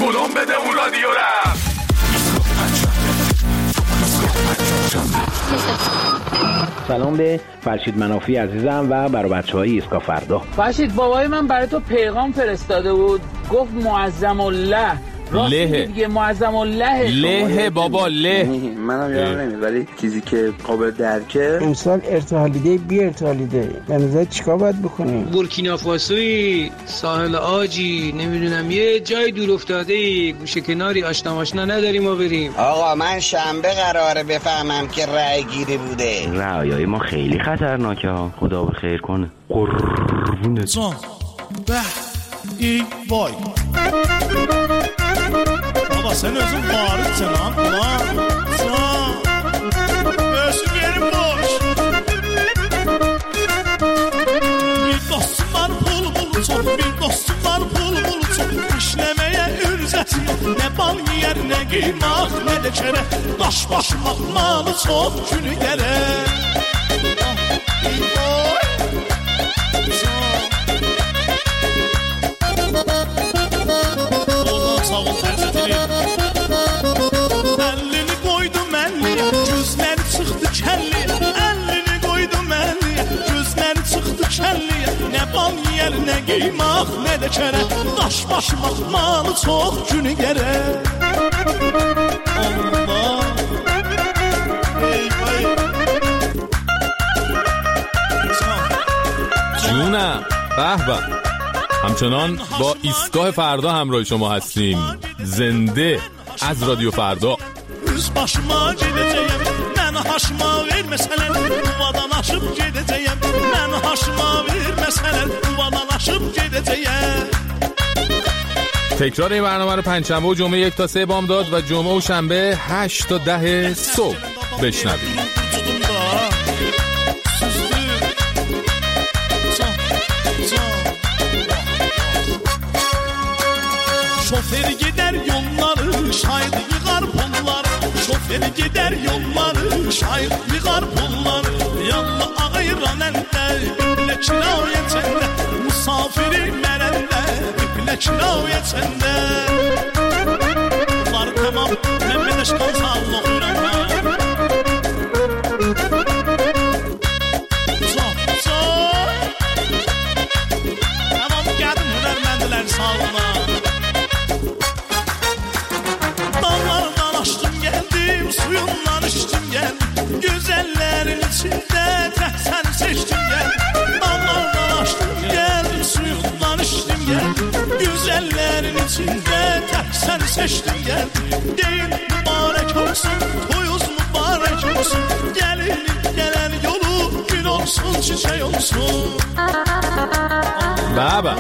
بودم بده اون رادیو رفت. سلام به فرشید منافی عزیزم و برای بچه‌های ایستگاه فردا. فرشید بابای من برای تو پیغام فرستاده بود، گفت معظم الله. له معظم الله له بابا له. منم یادم نمیاد ولی چیزی که قابل درکه امسال ارتحالیده بی ارتحالیده به نظر چیکار باید بکنیم؟ بورکینافاسوی، ساحل آجی، نمیدونم یه جای دور افتاده گوشه کناری آشنا نداریم ما بریم. آقا من شنبه قراره بفهمم که رأی گیری بوده. رأیای ما خیلی خطرناکه ها، خدا به خیر کنه. قربونه جان به ای وای baba sen özün varıksın lan ulan sen özün yerin boş bir dostum var pul çok bir dostum var pul çok işlemeye ürzeti yok ne bal yer ne kıymak ne de kere baş malı çok günü gerek Əlini qoydum əlliyə, gözləri çıxdı kəlliyə. Əlini qoydum əlliyə, gözləri çıxdı kəlliyə. Nə bal yiyər, nə qeymaq, nə də kərə. Daş başı baxmalı çox günü gərək. Allah ey vay جونم به همچنان با ایستگاه فردا همراه شما هستیم، زنده از رادیو فردا. Üz başıma gedəcəyəm, mənə haşıma verməsələr, uvadan aşıb gedəcəyəm, mənə haşıma verməsələr, uvadan aşıb gedəcəyəm. تکرار این برنامه رو پنجشنبه و جمعه 1 تا 3 بامداد و جمعه و شنبه 8 تا 10 صبح بشنوید. Şoför gider yolları, şahit yığar pulları. Şoför gider yolları, şahit yığar pulları. Yanlı ağayran əldə, bilə kirayə çəndə. Musafiri mərəndə, bilə kirayə çəndə. Bunlar tamam, mən məşqan sağlıq ürəkə. Tamam, gəldim hünərməndilər sağlığına. Suyundan içtim gel, güzellerin içinde tek sen seçtim gel. Damlardan açtım geldim, suyundan içtim gel, güzellerin içinde tek sen seçtim gel. Değil mübarek olsun, toyuz mübarek olsun, gelin gelen yolu gül olsun, çiçek olsun. بابا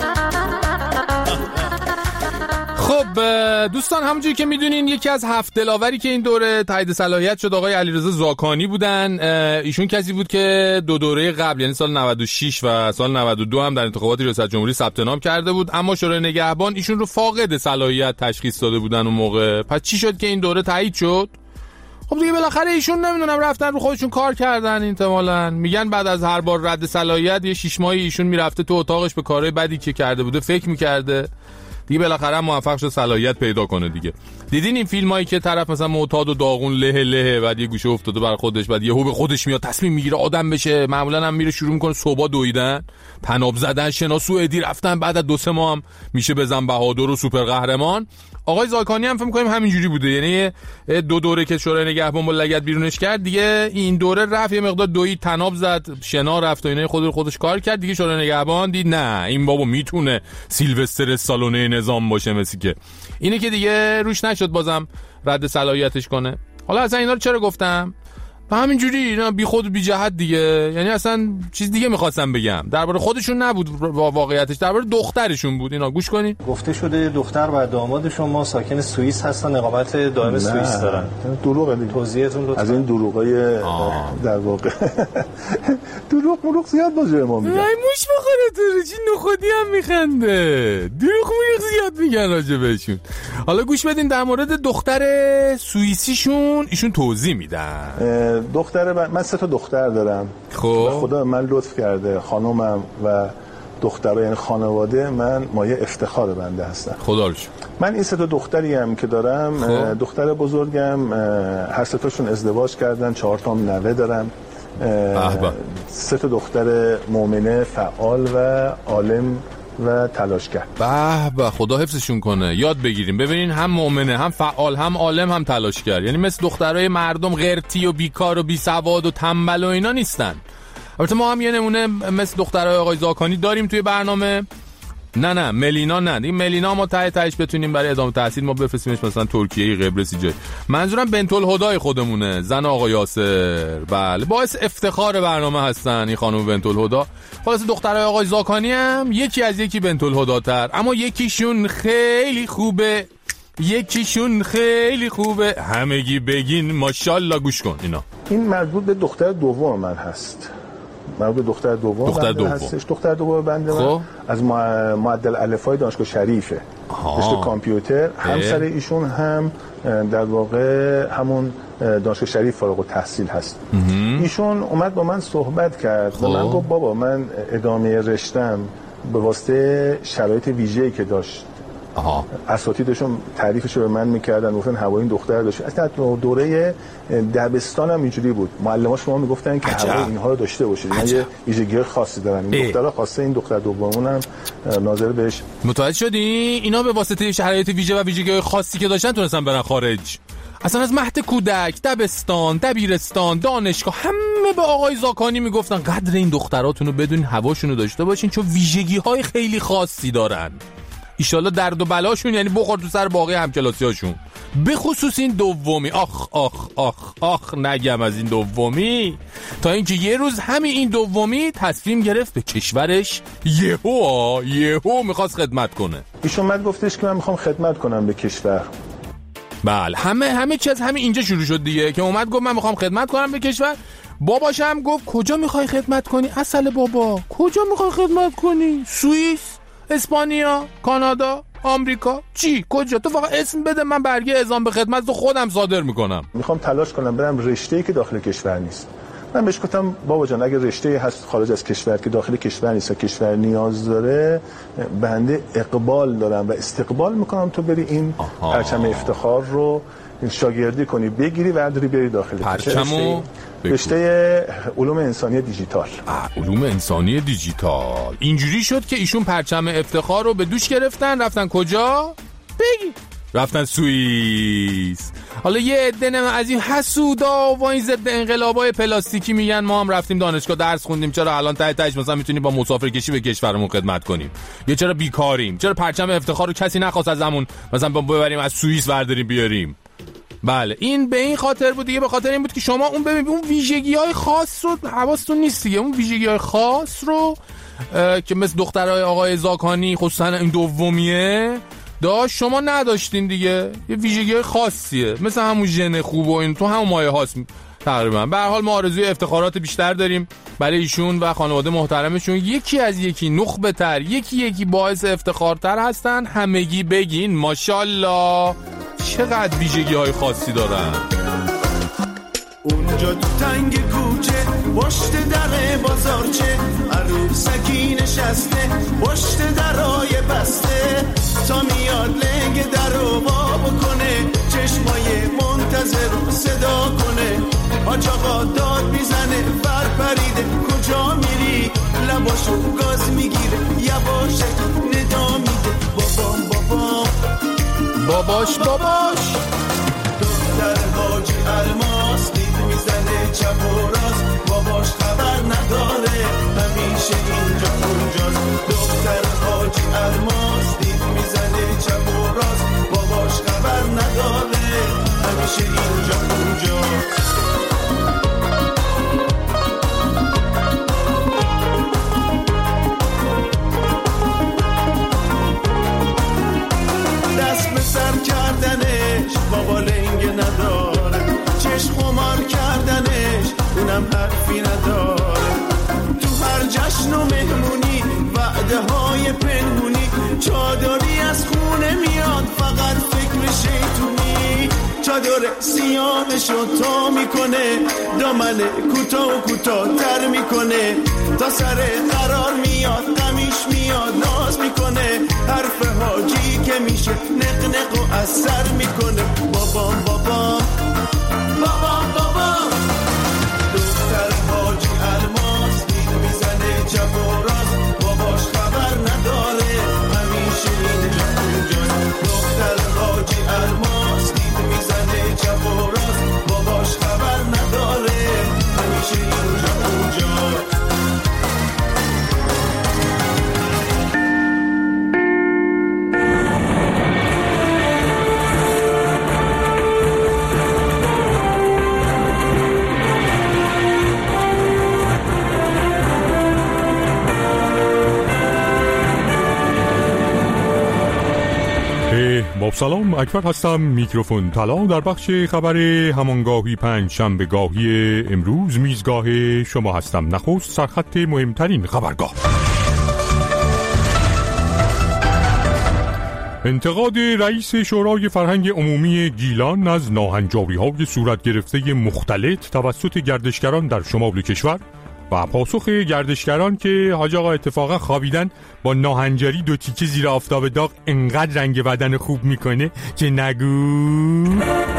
خب دوستان، همونجوری که میدونین یکی از 7 دلاوری که این دوره تایید صلاحیت شد آقای علیرضا زاکانی بودن. ایشون کسی بود که دو دوره قبل یعنی سال 96 و سال 92 هم در انتخابات ریاست جمهوری ثبت نام کرده بود، اما شورای نگهبان ایشون رو فاقد صلاحیت تشخیص داده بودن اون موقع. پس چی شد که این دوره تایید شد؟ خب دیگه بالاخره ایشون نمیدونم رفتن رو خودشون کار کردن. احتمالاً میگن بعد از هر بار رد صلاحیت یه 6 ماهی ایشون میرفته تو اتاقش به کارهای بدی که کرده بوده فکر میکرده، دیگه بالاخره موفق شد صلاحیت پیدا کنه دیگه. دیدین این فیلمایی که طرف مثلا معتاد و داغون له بعد یه گوشه افتاده بر خودش، بعد یهو به خودش میاد تصمیم میگیره آدم بشه، معمولا هم میره شروع میکنه صبح دویدن، تناب زدن، شنا سوئدی رفتن، بعد از 2-3 ماه هم میشه بزن بهادر و سوپر قهرمان. آقای زاکانی هم فکر می‌کنیم همینجوری بوده، یعنی 2 دوره که شورای نگهبان با لگد بیرونش کرد، دیگه این دوره رفت یه مقدار دوید، تناب زد، شنا رفت و اینا خودش کار کرد دیگه. شورای نگهبان دید نه این بابا میتونه سیلوستر سالونه نظام باشه، مثل که اینه که دیگه روش نشد بازم رد صلاحیتش کنه. حالا اصلا اینا رو چرا گفتم؟ و همینجوری اینا بی خود بی جهت دیگه، یعنی اصلا چیز دیگه میخواستم بگم، درباره خودشون نبود واقعیتش، درباره دخترشون بود. اینا گوش کنین. گفته شده دختر و داماد شما ساکن سوئیس هستن، اقامت دائم سوئیس دارن. دروغه دیگه. توضیحتون لطفا. از این دروغای در واقع دروغ زیاد باشه ما میگن. ای موش بخوره تو چی نخودی هم میخنده. دروغ زیاد میگن راجع بهشون. حالا گوش بدین در مورد دختر سوئیسیشون ایشون توضیح میدن. دختر من 3 تا دختر دارم. خب خدا من لطف کرده خانومم و دخترها، یعنی خانواده من مایه افتخار بنده هستن. خدا رو شکر. من این 3 تا دختری هم که دارم، دختر بزرگم هر 3 تاشون ازدواج کردن، 4 تا هم نوه دارم. 3 تا دختر مؤمنه، فعال و عالم و تلاشگر. به خدا حفظشون کنه. یاد بگیریم ببینین، هم مؤمنه، هم فعال، هم عالم، هم تلاشگر. یعنی مثل دخترای مردم قرتی و بیکار و بی سواد و تنبل و اینا نیستن. البته ما هم یه نمونه مثل دخترای آقای زاکانی داریم توی برنامه. نه ملینا نه، این ملینا ما تهش بتونیم برای ادامه تحصیل ما بفرستیمش مثلا ترکیه، قبرسی جای. منظورم بنت الهدای خودمونه، زن آقای یاسر. بله، باعث افتخار برنامه هستن این خانم بنت الهدا. خلاص دخترای آقای زاکانی هم یکی از یکی بنت الهداتر، اما یکیشون خیلی خوبه، یکیشون خیلی خوبه. همگی بگین ماشاءالله. گوش کن اینا. این مربوط به دختر دوم من هست. مربوط دختر دوم هستش. دختر دوم بنده من از معدل الفای دانشگاه شریفه، رشته کامپیوتر. همسر ایشون هم در واقع همون دانشگاه شریف فارغ التحصیل هست. ایشون اومد با من صحبت کرد و من گفت بابا من ادامه رشتم به واسطه شرایط ویژه‌ای که داشت، اساتیدشون تعریفشو به من میکردن، گفتن هوای این دختر داشت. اصلا دوره دبستان هم اینجوری بود، معلماش شما میگفتن که هوای اینها رو داشته باشید، اینا یه ویژگی خاصی دارن. این دخترها خواسته این دختر دومون هم ناظر بهش. متوجه شدی؟ اینا به واسطه شرایط ویژه و ویژگی خاصی که داشتن تونستن برن خارج. اصلا از مهد کودک، دبستان، دبیرستان، دانشگاه، همه به آقای زاکانی میگفتن قدر این دختراتون رو بدونین، هواشون رو داشته باشین، چون ویژگی‌های خیلی خاصی دارن. ایشالله درد و بلاشون یعنی بخور تو سر باقی همکلاسیاشون، به خصوص این دومی. آخ نگم از این دومی، تا اینکه یه روز همین این دومی تصمیم گرفت به کشورش یهو میخواست خدمت کنه. ایشون من گفتش که من میخوام خدمت کنم به کشور. بله، همه چیز همین اینجا شروع شد دیگه، که اومد گفت من میخوام خدمت کنم به کشور. باباش هم گفت کجا میخوای خدمت کنی؟ اصل بابا کجا میخوای خدمت کنی؟ سوئیس، اسپانیا، کانادا، آمریکا، چی؟ کجا؟ تو فقط اسم بده، من برگه اعزام به خدمت رو خودم صادر میکنم. میخوام تلاش کنم برم رشته‌ای که داخل کشور نیست. من بهش گفتم بابا جان اگه رشته‌ای هست خارج از کشور که داخل کشور نیست و کشور نیاز داره، بنده اقبال دارم و استقبال میکنم تو بری این پرچم افتخار رو شاگردی کنی، بگیری و بری بری داخل پرچمو. رشته علوم انسانی دیجیتال. علوم انسانی دیجیتال. اینجوری شد که ایشون پرچم افتخار رو به دوش گرفتن، رفتن کجا؟ بگی. رفتن سوئیس. حالا یه عده از این حسودا و این ضد انقلابای پلاستیکی میگن ما هم رفتیم دانشگاه درس خوندیم، چرا الان تهش مثلا میتونیم با مسافرکشی به کشورمون خدمت کنیم؟ یا چرا بیکاریم؟ چرا پرچم افتخار رو کسی نخواست از همون مثلا ببریم از سوئیس برداریم بیاریم؟ بله، این به این خاطر بود دیگه، به خاطر این بود که شما اون ببین اون ویژگی‌های خاص رو حواستون نیست دیگه، اون ویژگی‌های خاص رو که مثل دخترای آقای زاکانی خصوصا این دومیه داشت، شما نداشتین دیگه. یه ویژگی‌های خاصیه، مثل همون ژن خوب و این تو همون مایه هاست تقریبا. به هر حال ما آرزوی افتخارات بیشتر داریم برای ایشون و خانواده محترمشون. یکی از یکی نخبه‌تر، یکی باعث افتخارتر هستن. همگی بگین ماشاءالله. چقدر ویژگی‌های خاصی دارن. اونجا تو تنگ کوچه پشت در بازارچه عروسکی نشسته پشت درای بسته، تا میاد لنگ در رو وا بکنه، چشمای منتظر رو صدا کنه، حاج آقا داد میزنه بر پریده کجا میری، لباشو گاز میگیره یواشک ندا میده باباش دختر حاجی الماس دید میزنه چپ و راست، باباش خبر نداره همیشه اینجا اونجاست. دختر حاجی الماس دید میزنه چپ و راست، باباش خبر نداره همیشه اینجا اونجاست. دست به سر کردنش نداره سیامشو تا میکنه دامن کوتاه تر میکنه تا سر قرار میاد قمیش میاد ناز میکنه حرف حاجی که میشه نق و اثر میکنه بابام دختر حاجی الماس دید میزنه چپ و راست باباش خبر نداره همیشه این اونجاست دختر حاجی الماس دید میزنه چپ و راست باباش خبر نداره همیشه اونجاست با سلام، اکبر هستم. میکروفون طلا در بخش خبر همانگاهی پنج شنبه گاهی امروز میزگاه شما هستم. نخست سرخط مهمترین خبرگاه. انتقاد رئیس شورای فرهنگ عمومی گیلان از ناهنجاری‌های صورت گرفته مختلط توسط گردشگران در شمال کشور و پاسخ گردشگران که حاج آقا اتفاقا خوابیدن با ناهنجاری 2 تیکه زیر آفتاب داغ انقدر رنگ بدن خوب میکنه که نگو.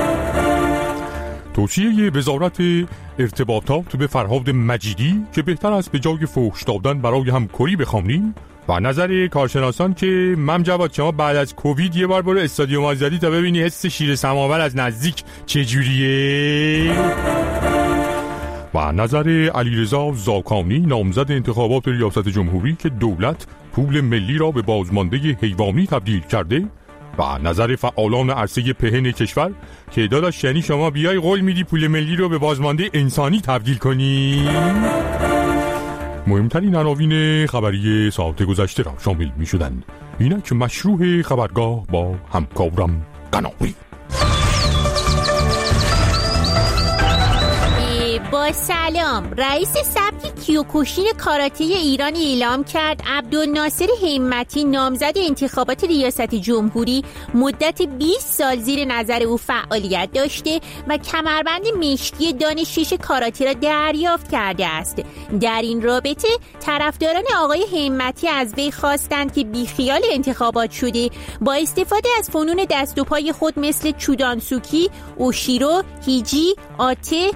توصیه وزارت ارتباطات به فرهاد مجیدی که بهتر است به جای فحش دادن برای هم کری بخوانیم و نظر کارشناسان که مم جواد شما بعد از کووید یه بار برو استادیوم آزادی تا ببینی حس شیر سماور از نزدیک چجوریه. و نظر علیرضا زاکانی نامزد انتخابات ریاست جمهوری که دولت پول ملی را به بازمانده حیوانی تبدیل کرده و نظر فعالان عرصه پهن کشور که داداش یعنی شما بیای قول میدی پول ملی رو به بازمانده انسانی تبدیل کنی. مهمترین عناوین خبری ساعت گذشته را شامل می شدند. اینک مشروع خبرگاه با همکارم قناوی. با سلام، رئیس سبک کیوکوشین کاراته ایران اعلام کرد عبدالناصر همتی نامزد انتخابات ریاست جمهوری مدت 20 سال زیر نظر او فعالیت داشته و کمربند مشکی دان 6 کاراته را دریافت کرده است. در این رابطه طرفداران آقای همتی از وی خواستند که بیخیال انتخابات شده با استفاده از فنون دست و پای خود مثل چودانسوکی، اوشیرو، هیجی، آته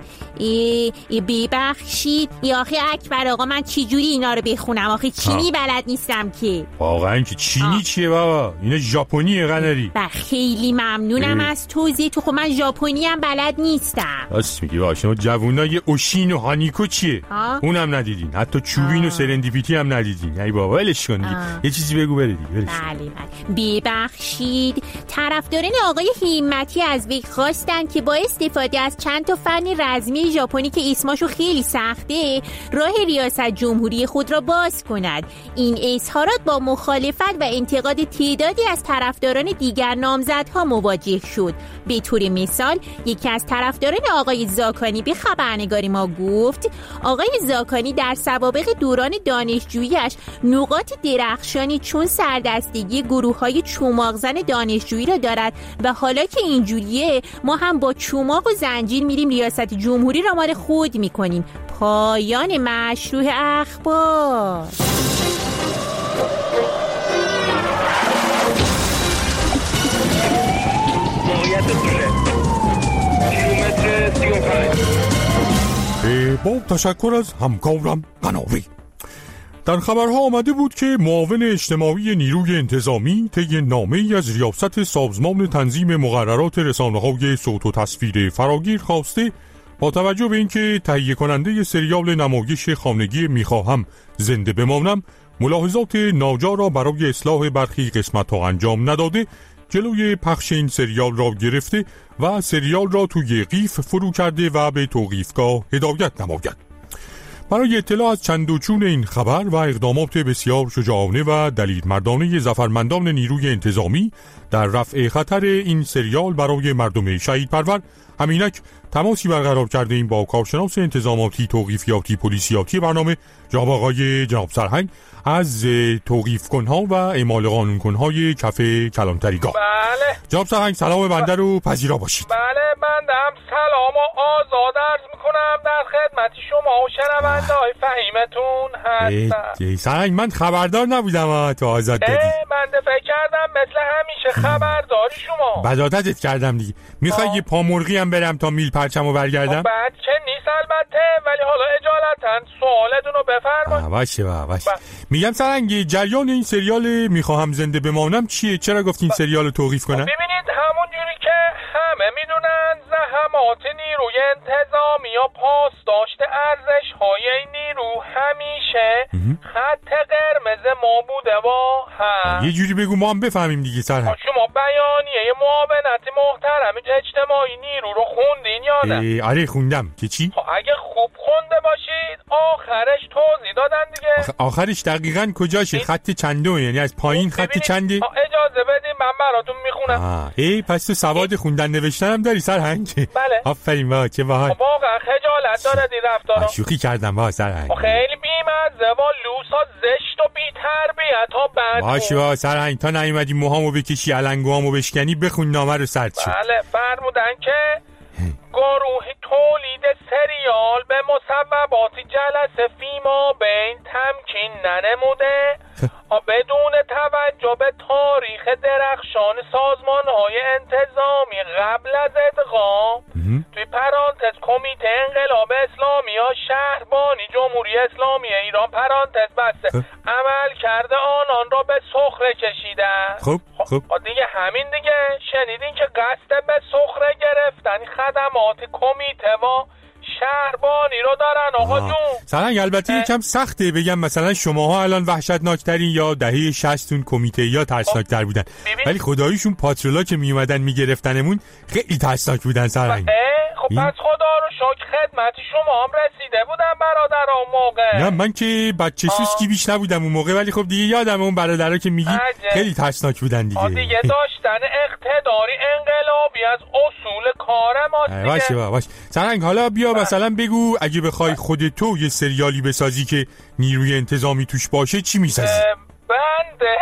ببخشید یا آخه اکبر آقا من چی جوری اینا رو بخونم آخه چینی بلد نیستم که. واقعا که چینی چیه بابا؟ اینا ژاپنیه قناری. خیلی ممنونم از توضیح تو. خب من ژاپنی هم بلد نیستم. راست میگی بابا. شما جوونای اوشین و هانیکو چیه؟ اونم ندیدین. حتی چوبین و سرندیپیتی هم ندیدین. ای بابا ولش کن دیگه. یه چیزی بگو بره دیگه. بله. ببخشید طرفداران آقای همتی از وی خواستن که با استفاده از چند تا فن رزمی ژاپنی که اسمشو خیلی سخته راه ریاست جمهوری خود را باز کند. این اظهارات با مخالفت و انتقاد تعدادی از طرفداران دیگر نامزدها مواجه شد. به طور مثال یکی از طرفداران آقای زاکانی به خبرنگاری ما گفت آقای زاکانی در سوابق دوران دانشجوییش نقاط درخشانی چون سردستگی گروه‌های چماقزن دانشجویی را دارد و حالا که اینجوریه ما هم با چماق و زنجیر میریم ریاست جمهوری را مال خود میکنیم. پایان مشروع اخبار. موقعیت دوره کیلومتر 35. با تشکر از همکارم قناوی. در خبرها آمده بود که معاون اجتماعی نیروی انتظامی طی نامه‌ای از ریاست سازمان تنظیم مقررات رسانه‌های صوت و تصویر فراگیر خواسته با توجه به اینکه تهیه کننده سریال نمایش خانگی میخواهم زنده بمانم ملاحظات ناجا را برای اصلاح برخی قسمت‌ها انجام نداده جلوی پخش این سریال را گرفته و سریال را توی قیف فرو کرده و به توقیفگاه هدایت نماید. برای اطلاع از چند و چون این خبر و اقدامات بسیار شجاعانه و دلیرمردانه ظفرمندان نیروی انتظامی در رفع خطر این سریال برای مردم شهید پرور همینک تماسی برقرار کرده ایم با کارشناس انتظاماتی توقیفیاتی پلیسیاتی برنامه جناب آقای جناب سرهنگ از توقیف کنها و اعمال قانون کنهای کف کلانتریگاه. بله جناب سرهنگ سلام بنده رو پذیرا باشید. بله بنده هم سلام و آزاد عرض میکنم در خدمت شما و شنونده های فهیمتون هستم. سرنگ من خبردار نبودم تو آزاد دادی. بنده فکر کردم مثل همیشه خبرداری شما. بدادتت کردم دیگه. میخوای یه پامرغی هم برم تا میل پرچمو برگردم؟ بعد که نیست البته، ولی حالا اجالتا سوالتون رو بفرمایید. باشه. میگم سرنگ جریان این سریال میخواهم زنده بمانم چیه؟ چرا گفتین سریال رو توقیف کنن؟ ببینید همون جوری که همه میدونن زحمات نیروی انتظامی یا پاسداشت ارزش‌های نیرو همیشه خط قرمز ما بوده و یه جوری بگو ما هم بفهمیم دیگه سرنگ. شما بیانیه معاونت محترم اجتماعی نیرو رو خوندین یا نه؟ آره خوندم. که چی؟ اگه خوب خونده باشید آخرش توضیح دادن دیگه. آخرش دقیقاً کجاشه؟ خط چنده؟ یعنی از پایین خط چنده؟ اجازه بدین من براتون میخونم. پس تو سواد خوندن نوشتن هم داری سرهنگ؟ بله. آفرین با چه باحال. واقعا خجالت داره دی رفتارا. شوخی کردم با سرهنگ. خیلی بی‌مزه و لوسا زشت و بی‌تربیت ها بد. باشه سرهنگ تا نیومدی موهامو بکشی علنگوامو بشکنی بخون نامه رو سرد شد. بله فرمودن که گروه تولید سریال به مصوبات جلسه فیما بین تمکین ننموده بدون توجه به تاریخ درخشان سازمان‌های انتظامی قبل از ادغام توی پرانتز کمیته انقلاب اسلامی یا شهربانی جمهوری اسلامی ایران پرانتز بسته عمل کرده آنان را به سخره کشیدن. خب دیگه همین دیگه شنیدین که قصد به سخره گرفتن خدمات کمیته و شهربانی رو دارن آقا جون. سرنگ البته یکم سخته بگم مثلا شماها الان وحشتناکترین یا دهه 60 کمیته یا ترسناکتر بودن، ولی خداییشون پاترولا که می اومدن میگرفتنمون خیلی ترسناک بودن سرنگ. خب پس خدا رو شکر خدمت شما هم رسیده بودم برادر اون موقع. نه من که بچه سوسکی بیش نبودم اون موقع، ولی خب دیگه یادم اون برادرها که میگی خیلی ترسناک بودن دیگه. دیگه داشتن اقتداری انقلابی از اصول کار ما دیگه. باشه سرنگ حالا بیا مثلا بگو اگه بخوای خودتو یه سریالی بسازی که نیروی انتظامی توش باشه چی میسازی؟ بنده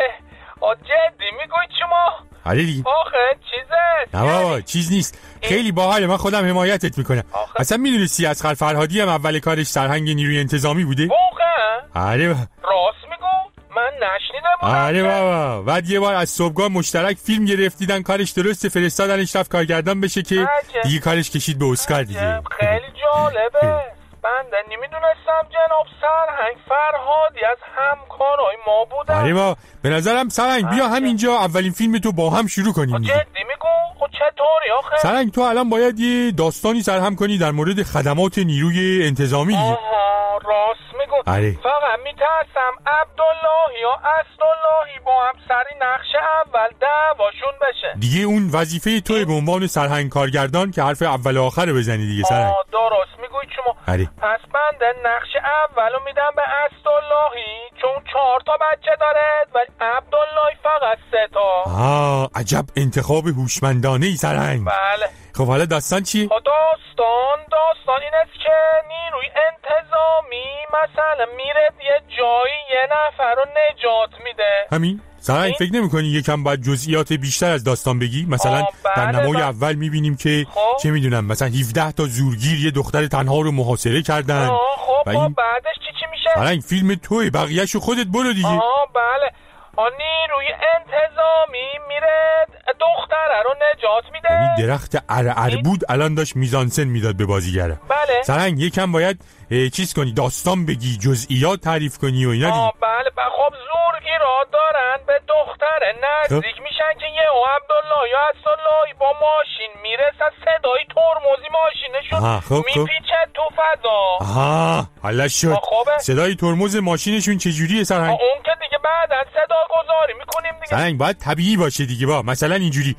جدی میگوی شما؟ آره دیگه. آخه چیزه؟ نه بابا چیز نیست، خیلی باحاله، من خودم حمایتت میکنم. اصلا میدونستی اصغر فرهادی هم اول کارش سرهنگ نیروی انتظامی بوده؟ واقعا؟ آره راست میگو؟ من نشنیده بودم. آره بابا بعد یه بار از صبحگاه مشترک فیلم گرفتیدن کارش درسته فرستادنش رفت کارگردان بشه که دیگه کارش کشید به اسکار دیگه. خیلی جالبه. بنده نمیدونستم جناب سرهنگ فرهادی از همکارای ما بودن. آره با به نظرم سرهنگ بیا همینجا اولین فیلم تو با هم شروع کنیم دیگه. جدی میگو؟ خب چطوری آخه؟ سرهنگ تو الان باید یه داستانی سرهم کنی در مورد خدمات نیروی انتظامی دیگه. راست میگو. آره. فقط میترسم عبدالله یا اسداللهی با هم سری نقش اول دعواشون بشه دیگه. اون وظیفه توی به عنوان سرهنگ کارگردان که حرف اول و آخر بزنی دیگه سرهنگ. درست میگوی شما. آره. پس بنده نقش اولو میدم به اسداللهی چون 4 تا بچه داره ولی عبدالله فقط 3 تا. عجب انتخاب هوشمندانه ای سرهنگ. بله. خب حالا داستان چیه؟ داستان این است که نیروی انتظامی مثلا میره یه جایی یه نفر رو نجات میده. همین؟ سرهنگ فکر نمی کنی یکم باید جزئیات بیشتر از داستان بگی؟ مثلا در نمای اول میبینیم که چه میدونم مثلا 17 تا زورگیر یه دختر تنها رو محاصره کردن. خب بعدش چی میشه؟ سرهنگ فیلم توی بقیه‌شو خودت برو دیگه. بله. نیروی انتظامی میره دختره رو نجات میده. یعنی درخت ارعر بود الان داشت میزانسن میداد به بازیگره. بله. سرهنگ یکم باید چیز کنی، داستان بگی، جزئیات تعریف کنی و اینا دیگه. بله. خب زورگیرا دارن به دختره نزدیک میشن که یه عبدالله یا اسدالله با ماشین میرسن، صدای ترمزی ماشینشون میپیچه تو فضا. حالا شد. صدای ترمز ماشینشون چجوریه سرهنگ؟ اون که دیگه بعدن صدا گذاری میکنیم دیگه. سرهنگ باید طبیعی باشه دیگه. با مثلا اینجوری.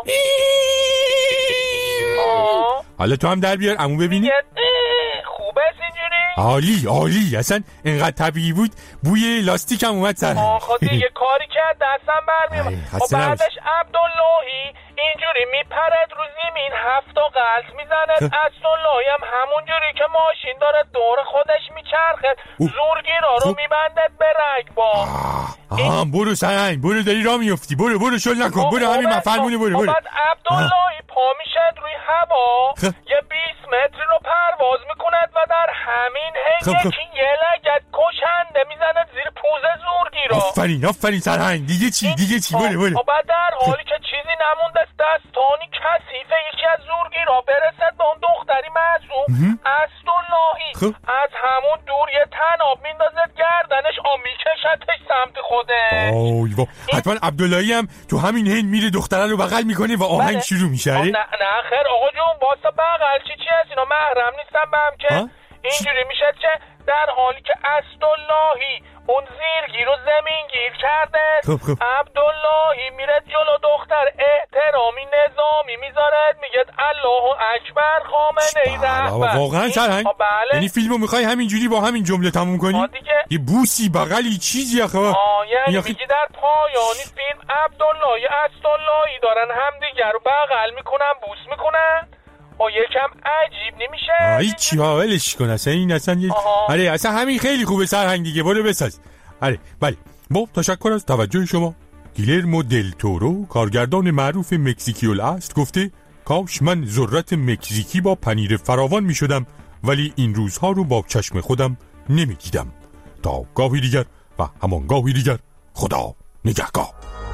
حالا تو هم در بیار عمو ببینی. خوبه اینجوری؟ عالی اصلا انقدر طبیعی بود بوی لاستیک هم اومد سرهنگ. خب دیگه کاری کرد دستم برمیاد. و بعدش عبداللهی اینجوری میپرد رو زمین 7 تا غلط میزنه. اسدالله عبداللهی هم همون جوری که ماشین داره دور خودش میچرخه زورگیرا رو میبندد به رگبار. برو سرهنگ، برو داری راه میفتی، برو شل نکن، برو همین مفرمونه، برو. بعد عبداللهی پا میشد روی هوا یه 20 متری رو پرواز میکند و در همین حین یه لگد کشنده میزنه زیر پوزه زورگیرا. آفرین سرهنگ. دیگه چی برو. بعد در حالی که چیزی نمونده دستانی کثیفه یکی از زورگیرا برسد به اون دختری معصوم اسداللهی از همون دور یه تناب میندازد گردنش میکشتش سمت خوده. حتما عبداللهی هم تو همین حین میره دختره رو بغل میکنه و آهنگ شروع میشه. نه خیر آقا جون واسه بغل چی هست اینا محرم نیستم به هم که اینجوری میشه که در حالی که اسداللهی اون زیرگیر رو زمینگیر کرده عبداللهی میره جلو دختر احترامی نظامی میذاره میگه الله اکبر خامنه‌ای رهبر. واقعا سرهنگ؟ یعنی فیلمو میخوای همینجوری با همین جمله تموم کنی؟ یه بوسی بغلی چیزی یعنی میگی در پایانی فیلم عبداللهی اسداللهی دارن همدیگر رو بغل میکنن بوس میکنن. یکم عجیب نمیشه؟ هیچی ولش کن اصلا این اصلا همین خیلی خوبه سرهنگ دیگه برو بساز. بله تشکر از توجه شما. گیلرمو دل تورو کارگردان معروف مکزیکی الاصل گفته کاش من ذرت مکزیکی با پنیر فراوان میشدم ولی این روزها رو با چشم خودم نمیدیدم. تا گاهی دیگر و همان گاهی دیگر خدا نگهدار.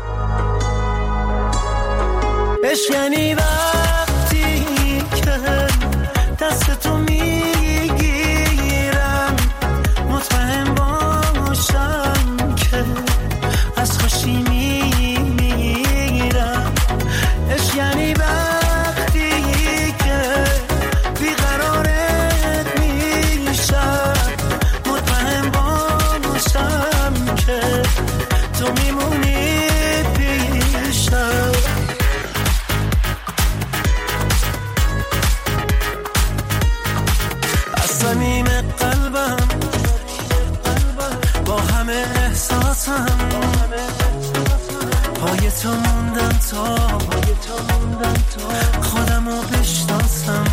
یعنی وقتی که دست تو میگیرم مطمئن باشم که از خوشی میمیرم. یعنی وقتی که بیقرارت میشم مطمئن باشم که تو میمونی پیشم. صمیم قلبم با همه احساسم پای تو موندم تا خودمو بشناسم.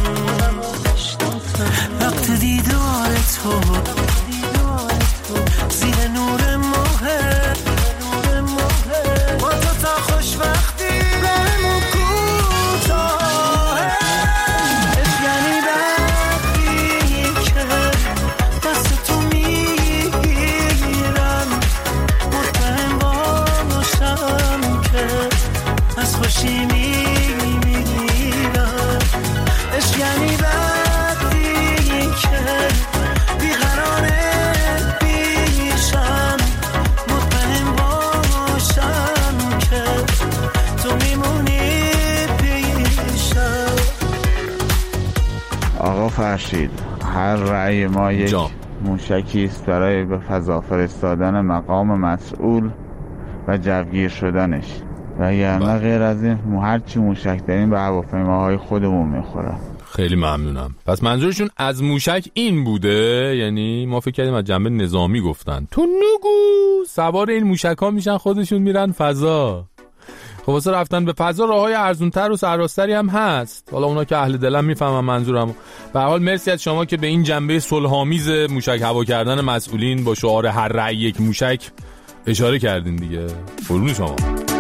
وقت دیدار تو زیر نور ماه با تو تا خوشبختی بهمون کوتاه. یعنی وقتی که دست تو میگیرم مطمئن باشم که از خوشی میمیرم. یعنی وقتی که بیقرارت پیشم مطمئن باشم که تو میمونی پیشم. آقا فرشید هر رأی ما یک موشکی است برای به فضا فرستادن مقام مسئول و جوگیر شدنش و یعنی غیر از این هرچی موشک داریم به هواپیماهای خودمون میخوره. خیلی ممنونم. پس منظورشون از موشک این بوده؟ یعنی ما فکر کردیم از جنبه نظامی گفتن. تو نگو سوار این موشک ها میشن خودشون میرن فضا. خب واسه رفتن به فضا راههای ارزونتر و سرراستری هم هست. حالا اونا که اهل دلم میفهمن منظورم. به هر حال مرسی از شما که به این جنبه صلح‌آمیز موشک هوا کردن مسئولین با شعار هر رأی یک موشک اشاره کردین دیگه. قربون شما.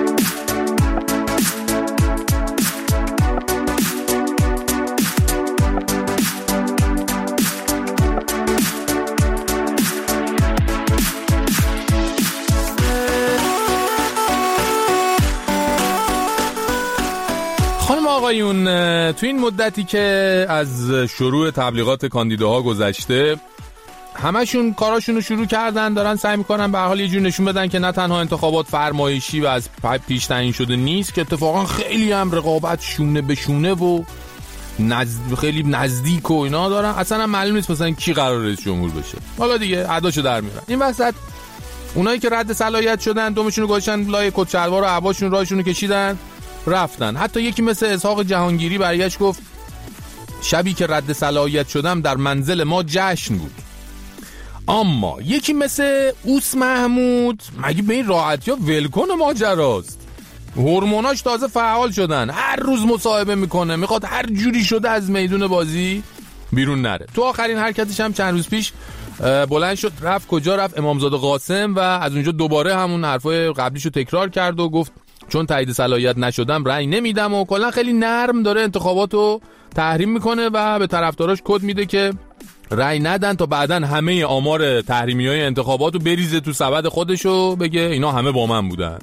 آقایون تو این مدتی که از شروع تبلیغات کاندیداها گذشته همشون کاراشونو شروع کردن دارن سعی میکنن به هر حال یه جور نشون بدن که نه تنها انتخابات فرمایشی و از پیش تعیین شده نیست که اتفاقا خیلی هم رقابت شونه به شونه و خیلی نزدیک و اینا دارن. اصلا هم معلوم نیست مثلا کی قرار رئیس جمهور بشه. حالا دیگه اداشو در میارن. این وسط اونایی که رد صلاحیت شدن دومشونو گذاشتن لای کت شلوار و عباشون راهشونو کشیدن رفتن. حتی یکی مثل اسحاق جهانگیری برگشت گفت شبی که رد صلاحیت شدم در منزل ما جشن بود. اما یکی مثل اوس محمود مگه به این راحتی ها ولکن ماجراست. هورموناش تازه فعال شدن، هر روز مصاحبه میکنه، میخواد هر جوری شده از میدون بازی بیرون نره. تو آخرین حرکتش هم چند روز پیش بلند شد رفت کجا؟ رفت امامزاده قاسم و از اونجا دوباره همون حرفای قبلیشو تکرار کرد و گفت چون تایید صلاحیت نشدم رأی نمیدم و کلا خیلی نرم داره انتخاباتو تحریم میکنه و به طرفداراش کد میده که رأی ندن تا بعدن همه آمار تحریمیای انتخاباتو بریزه تو سبد خودشو بگه اینا همه با من بودن.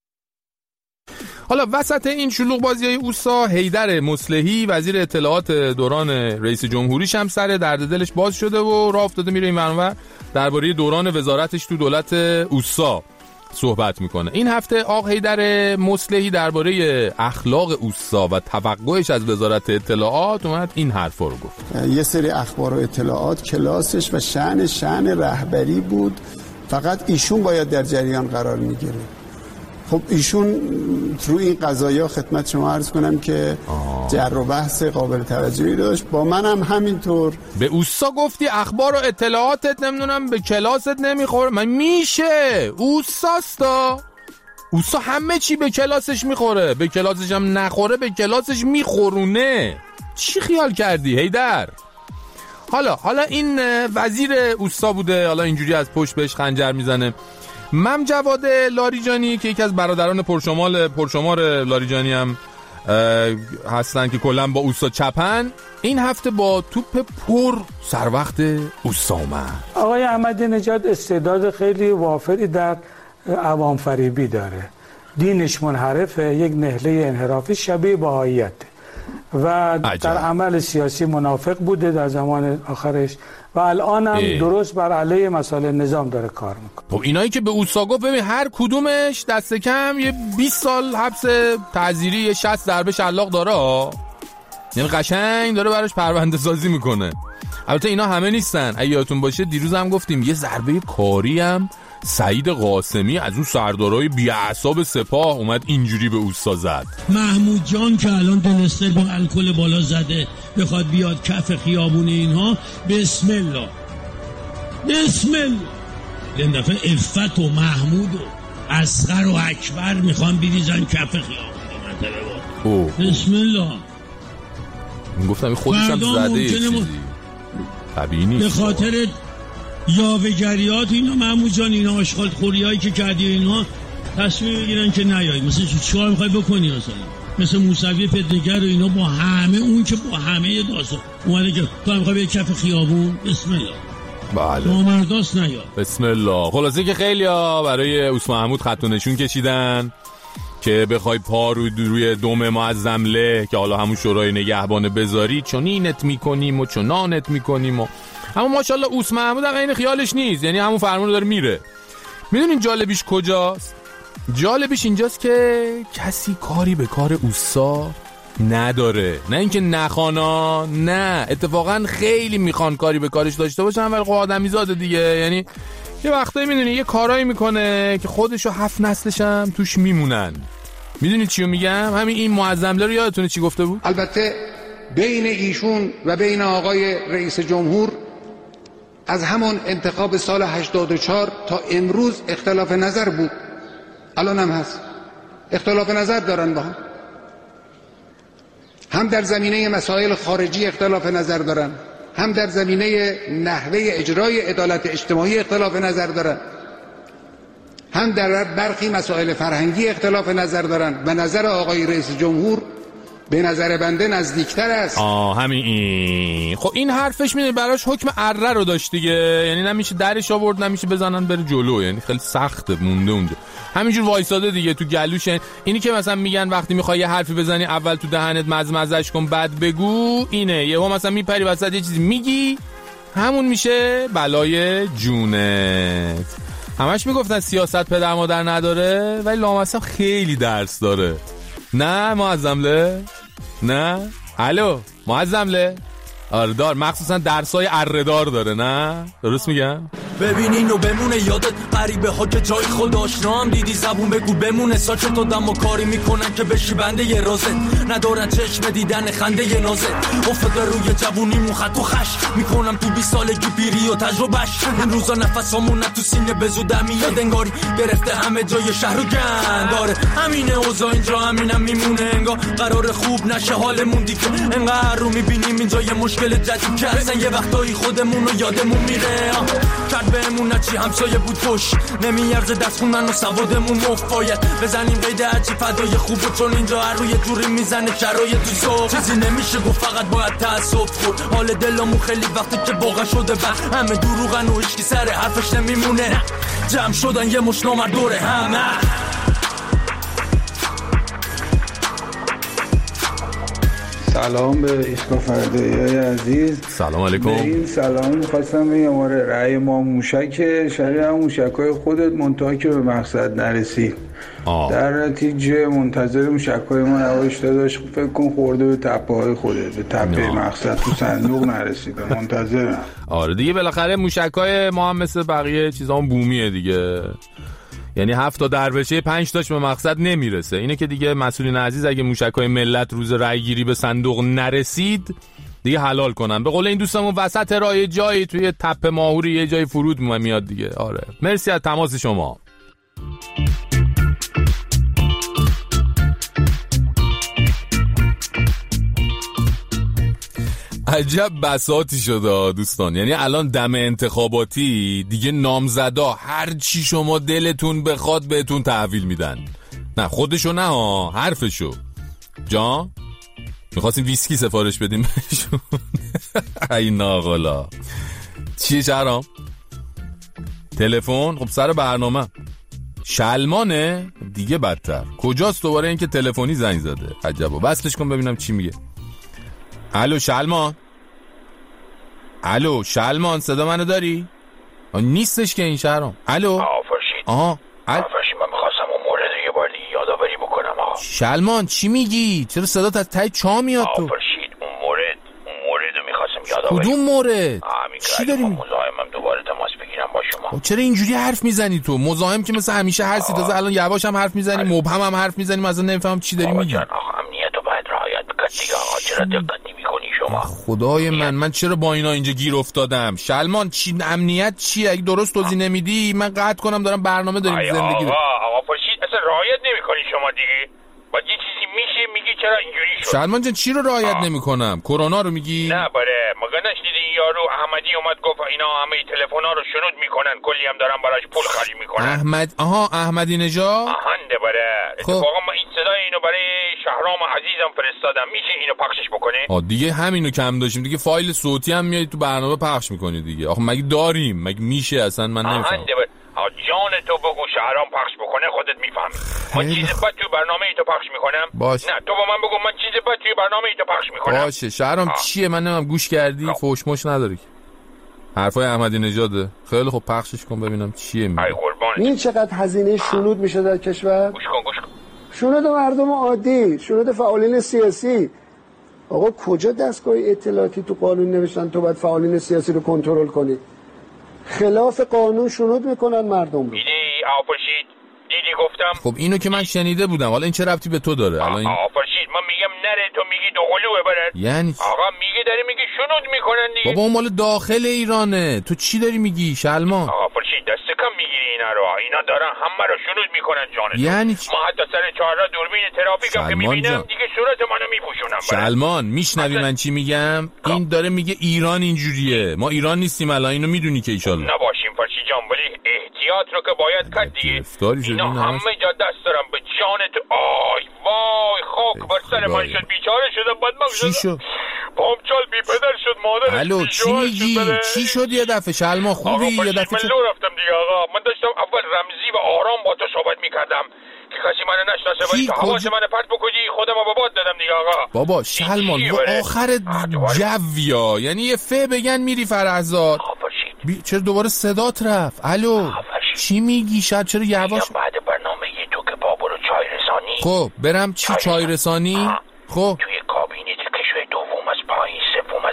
حالا وسط این شلوغ بازیای اوسا حیدر مصلحی وزیر اطلاعات دوران رئیس جمهوریش هم سر درد دلش باز شده و راه افتاده میره این ور درباره دوران وزارتش تو دولت اوسا صحبت میکنه. این هفته آقا حیدر مصلحی درباره اخلاق اوسا و توقعش از وزارت اطلاعات اومد این حرفا رو گفت. یه سری اخبار و اطلاعات کلاسش و شأن رهبری بود، فقط ایشون باید در جریان قرار میگیره. خب ایشون روی این قضایا خدمت شما عرض کنم که جر و بحث قابل توجهی داشت، با منم همینطور. به اوسا گفتی اخبار و اطلاعاتت نمیدونم به کلاست نمیخوره؟ من میشه اوساستا، اوسا همه چی به کلاسش میخوره، به کلاسش هم نخوره به کلاسش میخورونه. چی خیال کردی حیدر؟ حالا این وزیر اوسا بوده، حالا اینجوری از پشت بهش خنجر میزنه. مم جواد لاریجانی که یکی از برادران پرشمار لاریجانی هم هستن که کلا با اوسا چپن، این هفته با توپ پر سر وقت اوسا اومد. آقای احمدی نژاد استعداد خیلی وافری در عوام فریبی داره، دینش منحرفه، یک نهله انحرافی شبیه بهائیت و در عمل سیاسی منافق بوده در زمان آخرش و الان هم درست بر علیه مسائل نظام داره کار میکنه. خب اینایی که به اوسا گفت ببین هر کدومش دست کم یه 20 سال حبس تعزیری 60 ضربه شلاق داره، یعنی قشنگ داره براش پرونده سازی میکنه. البته اینا همه نیستن، اگه یادتون باشه دیروز هم گفتیم یه ضربه کاری هم سعید قاسمی از اون سردارای بی‌اعصاب سپاه اومد اینجوری به اوسا زد. محمود جان که الان دلستر با الکل بالا زده بخواد بیاد کف خیابون اینها، بسم الله این دفعه عفت و محمود و اصغر و اکبر میخوان بریزن کف خیابون. بسم الله. گفتم خودشم زده یه چیزی طبیعی نیست به خاطر یاوه‌گریات اینا. محمود جان اینا آشغال خوریایی که کردی اینا تصمیم بگیرن که نیایی، مثلا چیکار میخوای بکنی اصلا؟ مثل موسوی پدرگر و اینا با همه اون که با همه داستان اومده که تو میخوای به کف خیابون. بسم الله. بله نامرداست نیا. بسم الله. خلاصه که خیلیا برای اوس محمود خط و نشون کشیدن که بخوای پا روی دم معظم له که حالا همون شورای نگهبان بذاری چونینت میکنیم و چنانت میکنیم و اما ماشاءالله اوس محمود هم این خیالش نیست، یعنی همون فرمون رو داره میره. میدونین جالبیش کجاست؟ جالبیش اینجاست که کسی کاری به کار اوسا نداره، نه اینکه نخوانا، نه اتفاقا خیلی میخوان کاری به کارش داشته باشن، ولی خب آدمی زاده دیگه، یعنی یه وقتایی میدونی یه کارایی میکنه که خودش و 7 نسلش هم توش میمونن. میدونید چیو میگم؟ همین این معظمله رو یادتونه چی گفته بود؟ البته بین ایشون و بین آقای رئیس جمهور از همون انتخاب سال 84 تا امروز اختلاف نظر بود، الان هم هست، اختلاف نظر دارن با هم در زمینه مسائل خارجی اختلاف نظر دارن، هم در زمینه نحوه اجرای عدالت اجتماعی اختلاف نظر دارن، هم در برخی مسائل فرهنگی اختلاف نظر دارن و نظر آقای رئیس جمهور به نظر بنده نزدیکتر است. همین این. خب این حرفش میده براش حکم اره رو داشت دیگه، یعنی نمیشه درش آورد، نمیشه بزنن بره جلو، یعنی خیلی سخته مونده اونجا، همینجور وایساده دیگه تو گلوش. اینی که مثلا میگن وقتی میخوای یه حرفی بزنی اول تو دهنت مزمزش کن بعد بگو، اینه. یهو مثلا میپری وسط یه چیزی میگی، همون میشه بلای جونت. همش میگفتن سیاست پدر مادر نداره، ولی لامصب خیلی درس داره. نه معظمله؟ نه؟ الو معظمله؟ آره دار، مخصوصا درسای اردار داره. نه؟ درست میگم؟ ببین اینو بمونه یادت غریبه ها که جای خود آشنا هم دیدی زبون بگو بمونه ساکت آدم و کاری میکنن که بشی بنده ی رازت ندارن چشم دیدن خنده ی نازت افتاده روی جوونیمون خط و خش میکنم تو 20 سالگی پیری و تجربهش این روزا نفسامون تو سینه بزودم میاد انگاری گرفته همه جای شهر و گند داره همینه اوضاع اینجا همینم میمونه انگار قرار خوب نشه حالمون دیگه انقدر رو میبینیم اینجا یه مشکل جدید که اصلا یه وقتایی خودمون رو یادمون میره کرد بهمون نچی همسایه بود پشت نمیارزه دست خوندن و سوادمون مفاید بزنیم قید عجی فدای خوبه چون اینجا هر روی جوری میزنه شرایط تو صبح چیزی نمیشه گفت فقط باید تأسف خورد حال دلمون خیلی وقتی که واقعا شده بر همه دروغن و هیچکی سر حرفش نمیمونه جمع شدن یه مش نامرد دوره همه سلام به ایسکا فردایی عزیز. سلام علیکم. به این سلام می‌خواستم بگم آره رأی ما موشک شبیه هم موشک‌های خودت منتها که به مقصد نرسید. در نتیجه منتظر موشک‌های ما نباش داداش فکر کن خورده به تپه‌های خودت به تپه مقصد تو صندوق نرسیده منتظرم. آره دیگه بالاخره موشک‌های ما هم مثل بقیه چیزام بومیه دیگه. یعنی 7 تا دروشه 5 تاش به مقصد نمیرسه. اینه که دیگه مسئولین عزیز اگه موشکای ملت روز رای گیری به صندوق نرسید دیگه حلال کنن. به قول این دوستمون وسط راه جایی توی تپه ماهوری یه جای فرود میاد دیگه. آره مرسی از تماس شما. عجب بساطی شده دوستان. یعنی الان دم انتخاباتی دیگه نامزدا هر چی شما دلتون بخواد بهتون تحویل میدن. نه خودشو نه ها حرفشو. جا میخواستیم ویسکی سفارش بدیم بهشون. ای ناغلا چیه شهرام؟ تلفن خب سر برنامه شلمانه دیگه بدتر. کجاست دوباره این که تلفنی زنگ زده؟ عجبا وصلش کن ببینم چی میگه. الو شلمان. الو شلمان صدا منو داری؟ نیستش که این شهرام. الو فرشید. فرشید من میخواستم اون مورد یه بار دیگه یادآوری بکنم شلمان چی میگی؟ چرا صدات از ته چا میاد تو؟ فرشید اون مورد رو میخواستم یادآوری. کدوم مورد؟ چی داری مزاحمم دوباره تماس بگیرم با شما. چرا اینجوری حرف میزنی تو؟ مزاحم که مثل همیشه هستی. تازه الان یواش هم حرف میزنی مبهم هم حرف میزنی. مثلا نمیفهمم چی داری میگی. امنیت رو باید رعایت کنی دیگه آقا. چرا دقت نمی‌کنی شما؟ خدای من چرا با اینا اینجا گیر افتادم؟ شلمان چی امنیت چیه؟ اگه درست توضیح نمیدی من قطع کنم دارم برنامه داریم زندگی. آقا فرشید اصلا رعایت نمی‌کنی شما دیگه. بعد یه چیزی میشه میگی چرا اینجوری شد؟ شلمان جان چی رو رعایت نمی‌کنم؟ کرونا رو میگی؟ نه باره مگه نشنیدی یارو احمدی اومد گفت اینا همه تلفن‌ها رو شنود میکنن کلی هم دارن براش پول خالی میکنن. احمدی نژاد؟ آهنده باره. اتفاقا من این صدای اینو برای شهرام عزیزم فرستادم. میشه اینو پخشش بکنی؟ دیگه همینو کم داشتیم دیگه. فایل صوتی هم میاد تو برنامه پخش میکنی دیگه. آخه مگه داریم؟ مگه میشه اصلا من نمیفهمم. جان تو بگو شهرام پخش بکنه خودت میفهمی. من چیز بد توی برنامه ای تو پخش میکنم؟ باشه. نه تو با من بگو من چیز بد توی برنامه ای تو پخش میکنم. باشه شهرام چیه من نمیدونم گوش کردی؟ فوشموش نداری. حرفای احمدی نژاده. خیلی خوب پخشش کن ببینم چیه میگه. این چقدر هزینه شنود میشه در کشور؟ گوش کن. شنود مردم عادی، شنود فعالین سیاسی. آقا کجا دستگاه اطلاعاتی تو قانون نوشتن تو باید فعالین سیاسی رو کنترل کنی؟ خلاف قانون شنود میکنن مردم رو. دیدی گفتم. خب اینو که من شنیده بودم. حالا این چه ربطی به تو داره؟ الان فرشید من میگم نره تو میگی دوقلوه بره. یعنی آقا میگه داری میگی شنود میکنن دیگه. بابا اون مال داخل ایرانه. تو چی داری میگی شلمان؟ آقا فرشید دست کم میگیری اینا رو. اینا دارن همه رو شنود میکنن جانت. یعنی ما حتی سر چهارراه دوربین ترافیک هم که میبینم دیگه صورت منو میپوشونم. شلمان میشنوی من چی میگم؟ این داره میگه ایران اینجوریه. ما ایران نیستیم الان. اینو میدونی که ان شاء الله نباشیم فرشید جان ولی احتیاط رو که باید کرد دیگه. اینا همه جا دست دارم به جانت. آی وای خاک بر سر من شد بیچاره شدم بدبخت شدم. چی شد؟ پامچال بی پدر شد مادرش. الو چی میگی؟ چی شد یه دفعه شلما خوبی؟ یه دفعه من لو رفتم دیگه آقا. من داشتم اول رمزی و آرام با تو صحبت میکردم که کسی منو نشناسه ولی تو حواس منو پرت بکنی خودم رو باد دادم دیگه آقا. بابا شلمان و آخر جویا یعنی یه فه بگن میری فرزاد. چرا دوباره صدات رفت؟ الو چی میگی؟ شاید چرا یواش؟ بعد برنامه تو که بابا رو چای رسانی. خب برم چی چای رسانی؟ خب توی کابینت کشوی دوم از پایین سوم از بالا.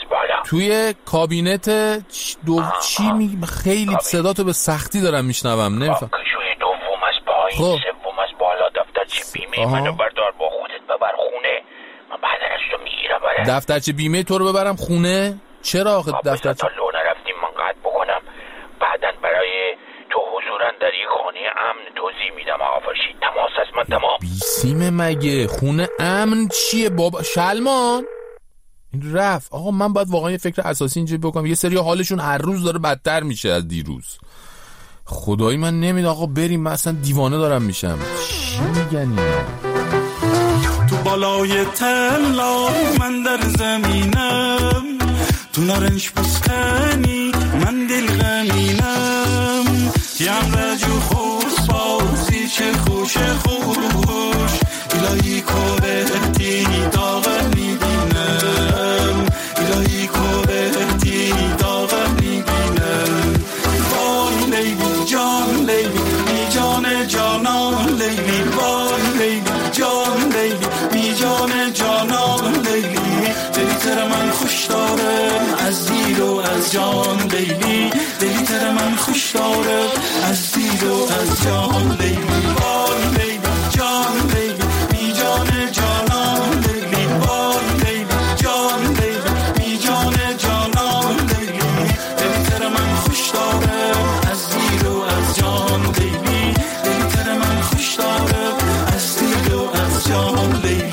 توی کابینت چی خیلی صداتو به سختی دارم میشنوم. نمیفهم. کشوی دوم از پایین، سوم از بالا، دفترچه بیمه منو بردار با خودت ببر خونه. من بعد از تو میگیرم برای دفترچه بیمه تو رو ببرم خونه؟ چرا آخه دفترچه لو نرفتیم من قطع بکنم، بعدن برای تو حضورن در یک خانه امن توضیح میدم. آقا فرشید تماس از من تمام. بیسیمه مگه خونه امن چیه بابا شلمان؟ این رفت. آقا من باید واقعا یه فکر اساسی اینجا بکنم. یه سری حالشون هر روز داره بدتر میشه از دیروز. خدایی من نمیدونم. آقا بریم، من اصلا دیوانه دارم میشم. چی میگن اینا؟ تو بالای تلا من در زمینم، تو نارنج بستانی من دل غمینم. یم رجو خوش بازی چه خوش خوش، الهی کوبهتی داغم میبینم، الهی کوبهتی داغم میبینم. وای لیلی جان لیلی بی جان جانان لیلی، وای لیلی جان لیلی بی جان جانان لیلی. دلی تر من خوش داره از دید و از جان لیلی، دلی تر من خوش داره از دید و از جان لیلی. وای لیلی جان لیلی بی جان جانان لیلی، وای لیلی جان لیلی بی جان جانان لیلی. دلی تر من خوش داره از دید و از جان لیلی، دلی تر من خوش داره از دید و از جان لیلی.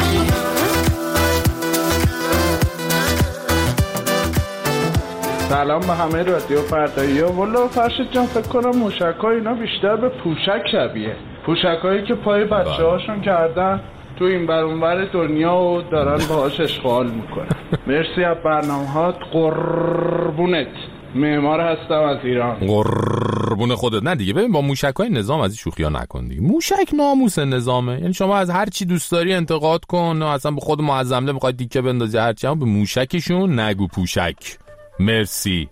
سلام به همه رادیو فردایی ها. والا فرشید جان فکر کنم موشک‌ها اینا بیشتر به پوشک شبیه، پوشک‌هایی که پای بچه‌هاشون کردن تو این بر اون بر دنیا و دارن باهاش اشغال میکنن. مرسی از برنامه‌هات، قربونت. معمار هستم از ایران. قربون خودت. نه دیگه ببین با موشک‌های نظام از این شوخی‌ها نکن دیگه. موشک ناموس نظامه، یعنی شما از هر چی دوست داری انتقاد کن، اصلا به خود معظمله بخوای دیکه بندازی هر چی، اما به موشکشون نگو پوشک. مرسی.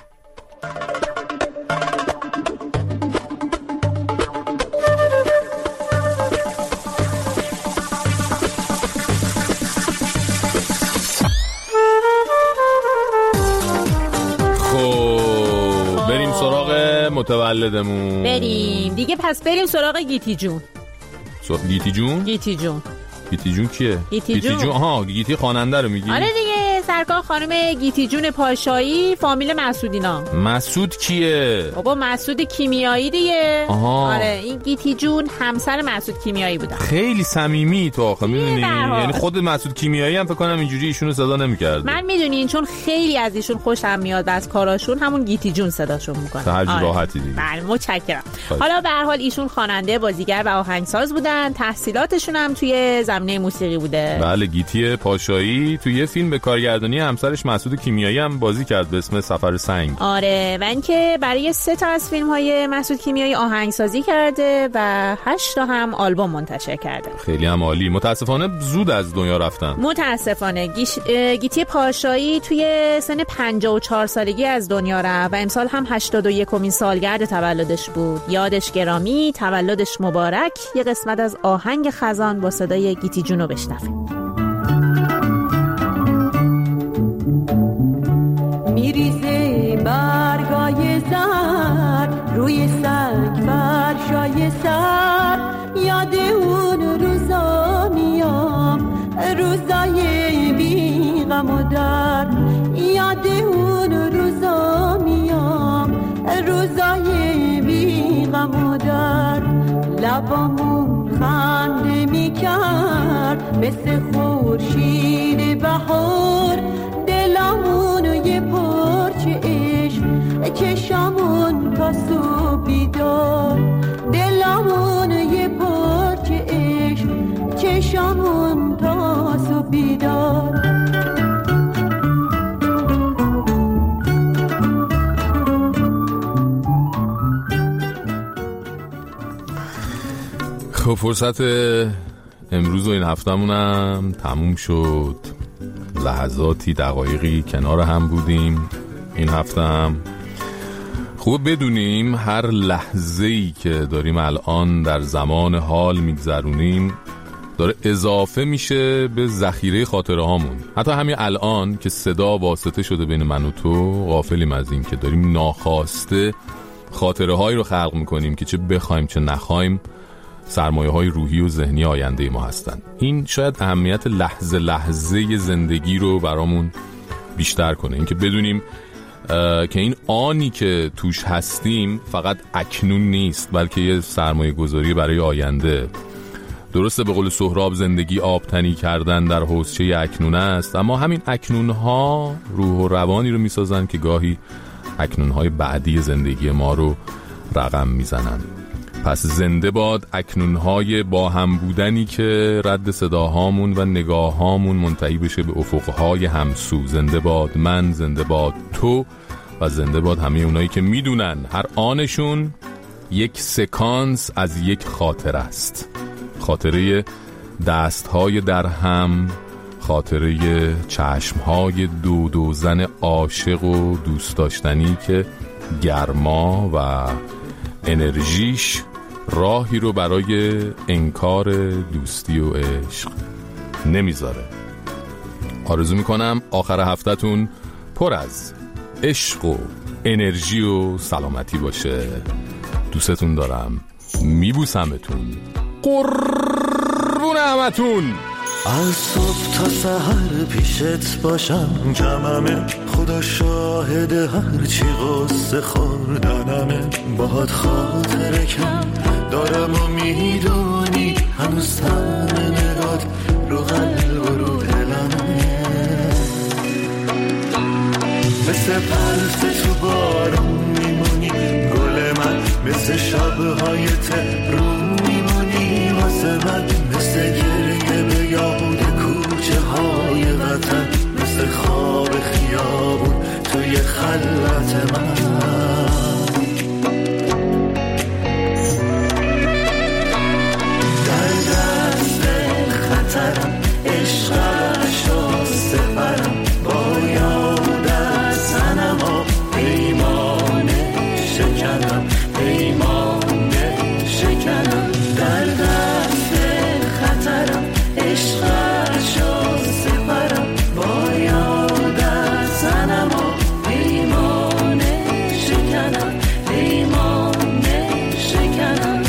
بریم سراغ متولدمون. بریم دیگه. پس بریم سراغ گیتی جون. گیتی جون؟ گیتی جون. گیتی جون کیه؟ گیتی جون. آها گیتی خواننده رو میگی؟ آره دیگه، سرکار خانم گیتی جون پاشایی، فامیل مسعودینا. مسعود کیه؟ بابا مسعود کیمیایی دیگه. آها. آره این گیتی جون همسر مسعود کیمیایی بودن. خیلی صمیمی تو آخه میدونی، یعنی خود مسعود کیمیایی هم فکر کنم اینجوری ایشونو صدا نمی‌کرد. من میدونین چون خیلی از ایشون خوشم میاد و از کاراشون همون گیتی جون صداشون میکنه. هر راحتی دیگه. بله متشکرم. حالا به هر حال ایشون خواننده، بازیگر و آهنگساز بودن. تحصیلاتشون هم توی زمینه موسیقی بوده. بله گیتی پاشایی توی یه فیلم به کارگردانی همسرش مسعود کیمیایی هم بازی کرد به اسم سفر سنگ. آره و اینکه برای 3 تا از فیلم‌های مسعود کیمیایی آهنگسازی کرده و 8 تا هم آلبوم منتشر کرده. خیلی هم عالی. متاسفانه زود از دنیا رفتن. متاسفانه گیتی پاشایی توی سن 54 سالگی از دنیا رفت و امسال هم 81مین سالگرد تولدش بود. یادش گرامی، تولدش مبارک. یه قسمت از آهنگ خزان با صدای گیتی جونو بشنویم. میریزه برگای زر روی سنگ فرشای سر، یاد اون روزا میام، روزای بی غم و درد. یاد اون روزا میام، روزای بی غم و درد. لبامون خنده میکرد مثل خورشید بهار، دلمون یه پرچه عشق، چشمون تا صبح بیدار. دلمون یه پرچه عشق، چشمون تا صبح بیدار. خب فرصت امروز و این هفتمونم تموم شد. لحظاتی دقایقی کنار هم بودیم این هفته هم. خوب بدونیم هر لحظه‌ای که داریم الان در زمان حال میگذرونیم داره اضافه میشه به ذخیره خاطره هامون. حتی همین الان که صدا واسطه شده بین من و تو، غافلیم از این که داریم ناخواسته خاطره هایی رو خلق میکنیم که چه بخوایم چه نخوایم سرمایه های روحی و ذهنی آینده ما هستن. این شاید اهمیت لحظه لحظه زندگی رو برامون بیشتر کنه، این که بدونیم که این آنی که توش هستیم فقط اکنون نیست، بلکه یه سرمایه گذاری برای آینده. درسته به قول سهراب زندگی آبتنی کردن در حوضچه اکنون است، اما همین اکنون ها روح و روانی رو میسازن که گاهی اکنون های بعدی زندگی ما رو رقم میزنن. پس زنده باد اکنون های با هم بودنی که رد صداهامون و نگاهامون منتهی بشه به افقهای همسو. زنده باد من، زنده باد تو، و زنده باد همه اونایی که میدونن هر آنشون یک سکانس از یک خاطره است. خاطره دستهای در هم، خاطره چشمهای دو زن عاشق و دوست داشتنی که گرما و انرژیش راهی رو برای انکار دوستی و عشق نمیذاره. آرزو میکنم آخر هفته‌تون پر از عشق و انرژی و سلامتی باشه. دوستتون دارم، میبوسمتون، قربون همتون. از صبح تا سحر پیشت باشم جمعمه، خدا شاهد هرچی غصه خوردنمه. باهات خاطره کم دارم و میدونی هنوز تن نگات رو قلب و رو دلمه. مثل پرسه تو بارون میمونی گل من، مثل شبهای تهرون میمونی واسه من، مثل گریه به یاد کوچه های وطن، مثل خواب خیابون توی خلوت من. در دست خطرم عشقش رو سپرم، با یادت تنم و پیمانه شکنم، پیمانه شکنم. در دست خطرم عشقش رو سپرم، با یادت تنم و پیمانه شکنم، پیمانه شکنم.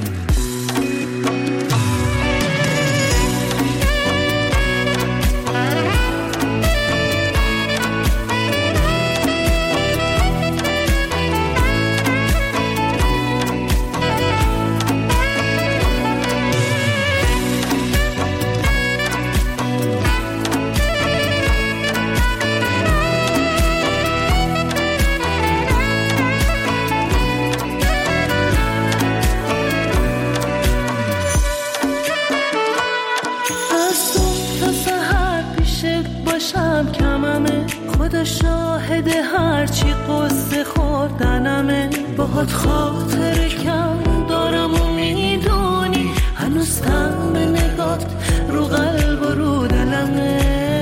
شاهد هرچی قصه خوردنمه. باهات خاطره کم دارم و میدونی هنوز تم نگات رو قلب و رو دلمه.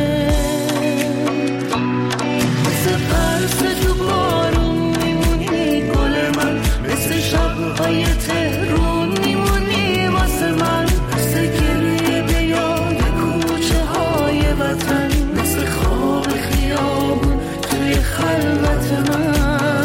مثل پرسه تو بارون میمونی گل من، مثل شبهای تهرون میمونی واسه من، مثل گریه به یاد کوچه های وطن، مثل خواب خیابون توی خلوت من.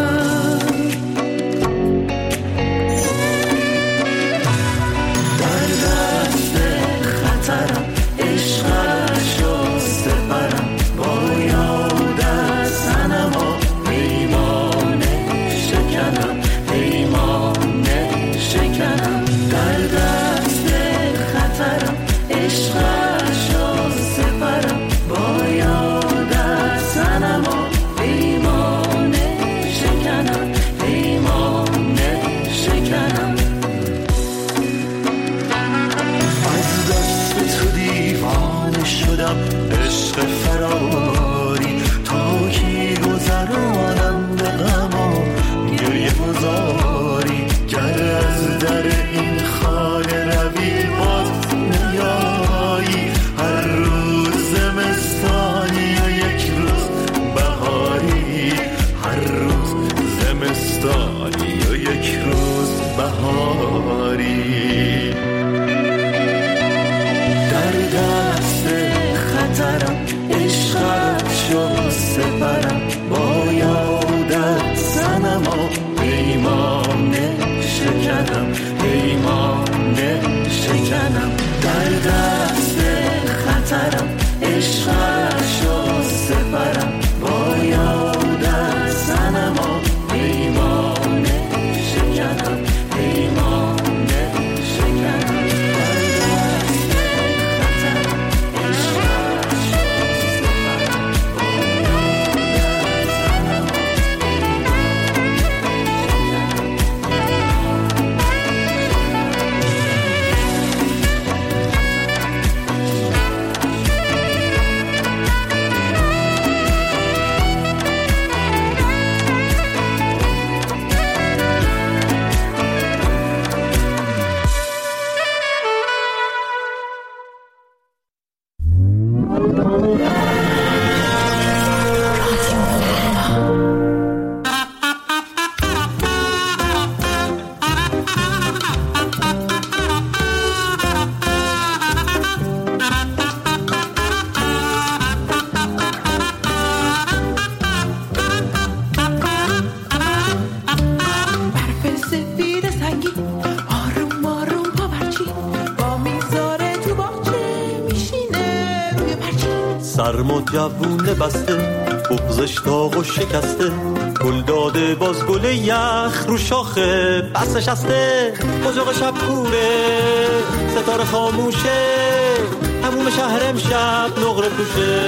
در دست خطرم عشقش رو سپرم، با یادت تنم و پیمانه شکنم، پیمانه شکنم. در دست خطرم عشقش رو سپرم، با یادت تنم و پیمانه شکنم، پیمانه شکنم. از دست تو دیوانه شدم عشق فراری، تا کی گذرانم به غم و گریه گذاری. گر از در این خانه روی باز نیایی، هر روز زمستانی و یک روز بهاری، هر روز زمستانی و یک روز بهاری. سرما جوونه بسته بغزش داغ و شکسته گل داده باز گل یخ رو شاخه بس نشسته اجاق شب کوره ستاره خاموشه هموم شهر امشب نقره پوشه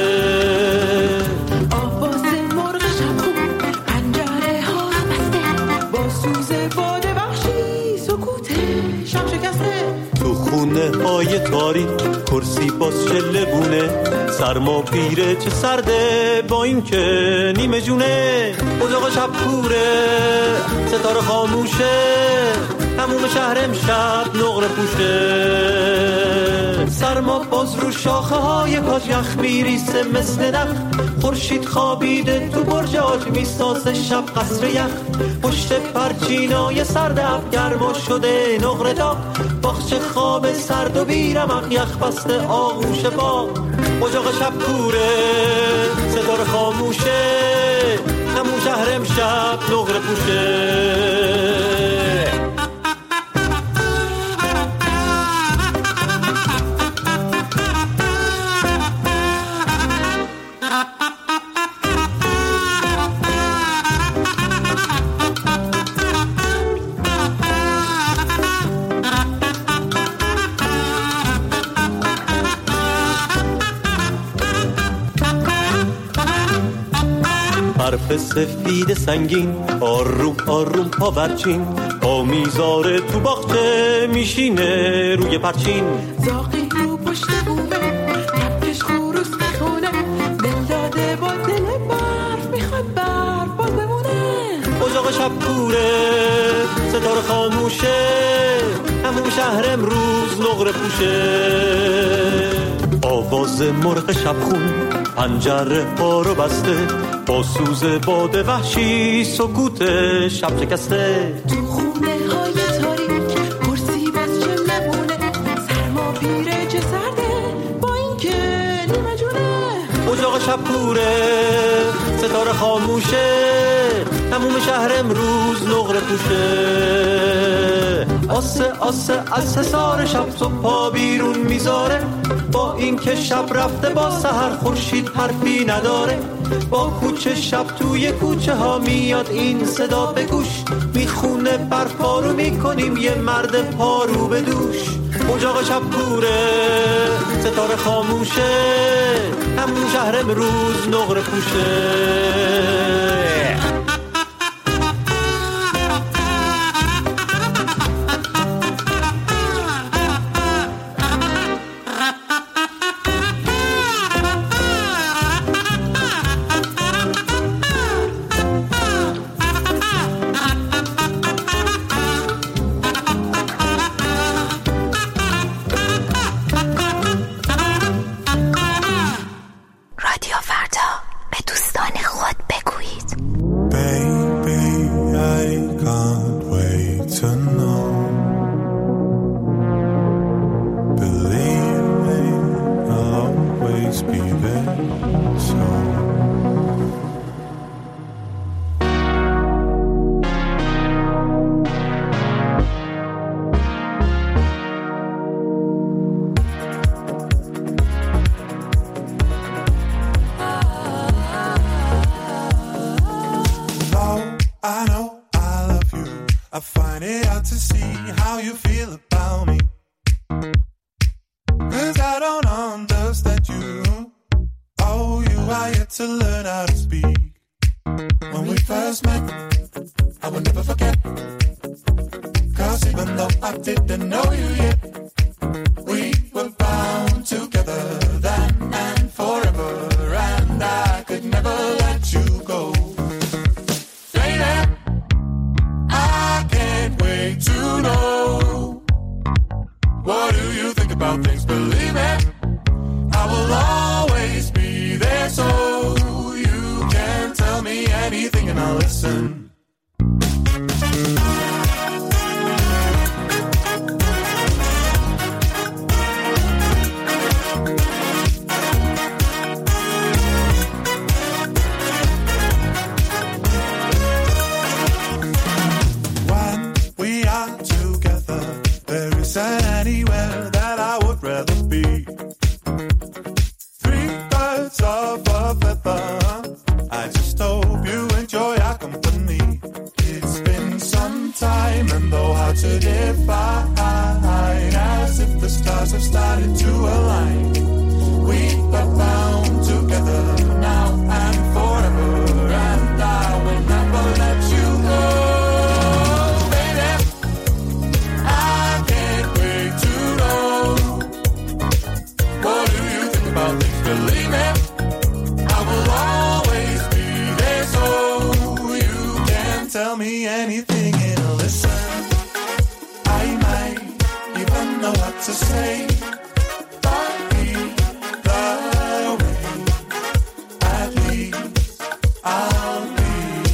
آواز مرغ شب خون پنجره ها بسته با سوز باد وحشی سکوت شب شکسته تو خونه های تاریک کرسی باز شلبونه سرما پیره چه سرده با این که نیمه جونه اجاق شب کوره ستاره خاموشه هموم شهر امشب نقره پوشه سرما باز رو شاخه های کاج یخ میریسه مثل نخ خورشید خوابیده تو برج آج میسازه شب قصر یخ پشت پرچینای سرد اب گرما شده نقره داغ باغچه خواب سرد و بیرمق یخ بسته آغوش باغ اجاق شب کوره ستاره خاموشه همون شهر امشب نقره پوشه حرف سفید سنگین آروم آروم پاورچین آمیزاره تو باغچه میشینه روی پرچین زاقی رو پشت بومه کپکش خروس میخونه دل داده با دل برف میخواد برف باز بمونه اجاق شب کوره ستاره خاموشه همون شهر امروز نقره پوشه آواز مرغ شبخون پنجره ها رو بسته با سوز باد وحشی سکوت شب شکسته تو خونه های تاریک کرسی باز چه لبونه سرما پیره چه سرده با این که نیمه جونه اجاق شب کوره ستاره خاموشه هموم شهر امروز نقره پوشه آسه آسه از حصار شب صبح پا بیرون میذاره با این که شب رفته با سحر خورشید حرفی نداره با کوچه شب توی کوچه ها میاد این صدا به گوش میخونه برپارو میکنیم یه مرد پارو به دوش اجاق شب کوره ستاره خاموشه همون شهر امروز نقره پوشه about things, believe me, I will always be there, so you can tell me anything and listen. I might even know what to say, but be the way, at least I'll be.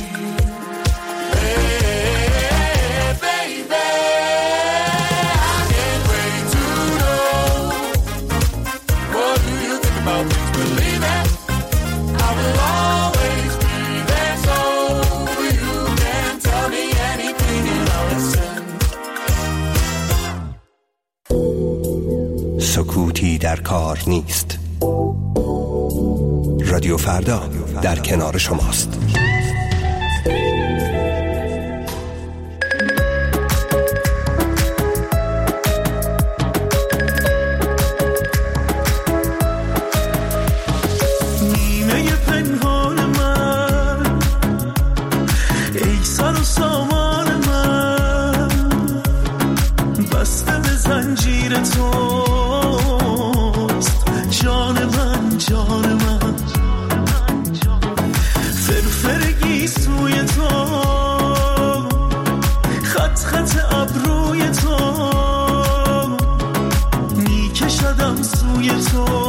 Hey, baby, I can't wait to know. What do you think about things? Believe it, I will always be there, so you can tell me anything and I'll listen. سکوتی در کار نیست. رادیو فردا در کنار شماست. نیمه پنهان من، ای سر و سامان من، بسته به زنجیر توست جان من، جان من، فرفرگی سوی تو، خط خط ابروی تو، میکشدم سوی تو.